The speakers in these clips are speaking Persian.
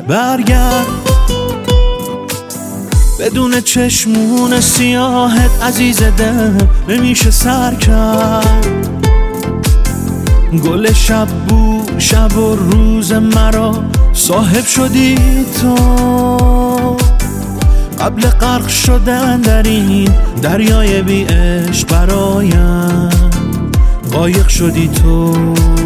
برگرد. بدون چشمون سیاهت عزیز دل نمیشه سر کرد. گل شب بود شب و روز مرا صاحب شدی تو. قبل غرق شدن در این دریای بی عشق برایم غایق شدی تو.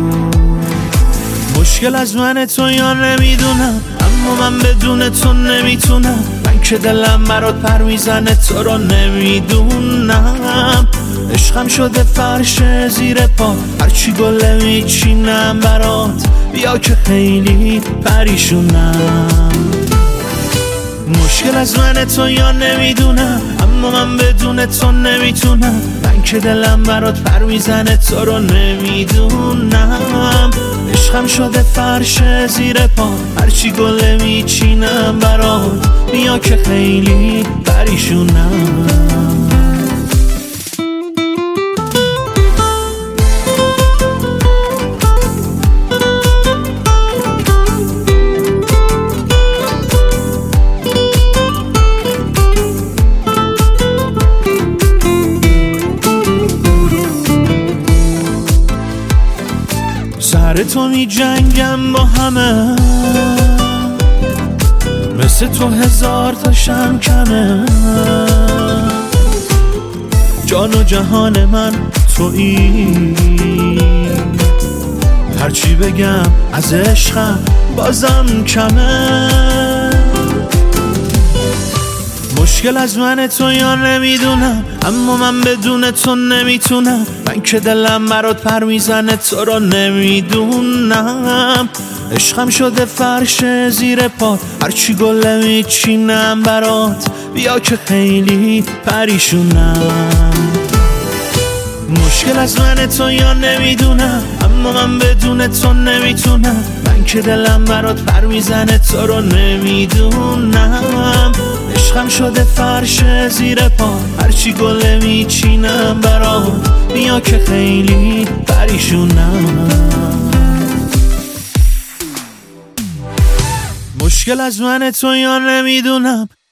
مشکل از من تو یا نمیدونم، اما من بدون تو نمیتونم. من که دلم برات پر میزنه تو رو نمیدونم. عشقم شده فرش زیر پا، هرچی گله میچینم برات بیا که خیلی پریشونم. مشکل از من تو یا نمیدونم، اما من بدون تو نمیتونم. من که دلم برات پر میزنه تو رو نمیدونم. عشقم شده فرش زیر پا، هرچی گله میچینم برات بیا که خیلی پریشونم. سر تو می جنگم با همه، مثل تو هزار تا شم کمه. جان و جهان من تویی، هرچی بگم از عشقم بازم کمه. مشکل از من تو یا نمیدونم، اما من بدون تو نمیتونم. من که دلم برات پر میزنه تو رو نمیدونم. عشقم شده فرش زیر پا، هرچی گله میچینم برات بیا که خیلی پریشونم. مشکل از من تو یا نمیدونم، اما من بدون تو نمیتونم. من که دلم برات پر میزنه تو رو نمیدونم. عشقم شده فرش زیر پا، هرچی گله میچینم برات بیا که خیلی پریشونم. مشکل از من تو یا نمیدونم،